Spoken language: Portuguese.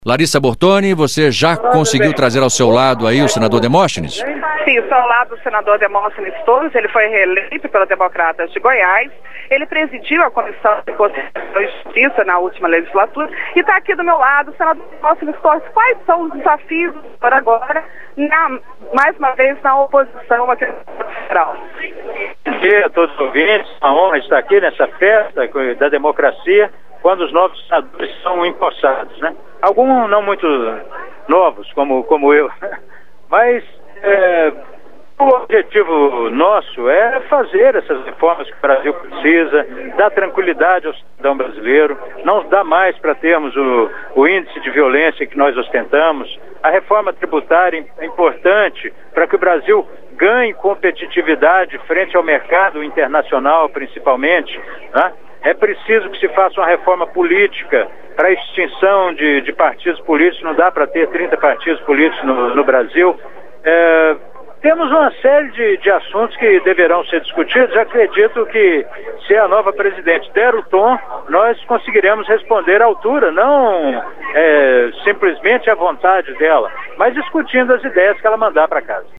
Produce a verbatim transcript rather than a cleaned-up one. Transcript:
Larissa Bortoni, você já conseguiu trazer ao seu lado aí o senador Demóstenes? Sim, estou ao lado do senador Demóstenes Torres, ele foi reeleito pelos Democratas de Goiás, ele presidiu a Comissão de Constituição e Justiça na última legislatura e está aqui do meu lado o senador Demóstenes Torres. Quais são os desafios por agora, na, mais uma vez, na oposição aqui no Senado Federal? Bom dia a todos os ouvintes, uma honra estar aqui nessa festa da democracia, quando os novos senadores são empossados, né? Alguns não muito novos, como, como eu, mas é, o objetivo nosso é fazer essas reformas que o Brasil precisa, dar tranquilidade ao cidadão brasileiro, não dá mais para termos o, o índice de violência que nós ostentamos. A reforma tributária é importante para que o Brasil ganhe competitividade frente ao mercado internacional, principalmente, né? É preciso que se faça uma reforma política para a extinção de, de partidos políticos. Não dá para ter trinta partidos políticos no, no Brasil. É, temos uma série de, de assuntos que deverão ser discutidos. Eu acredito que, se a nova presidente der o tom, nós conseguiremos responder à altura, não é, simplesmente à vontade dela, mas discutindo as ideias que ela mandar para casa.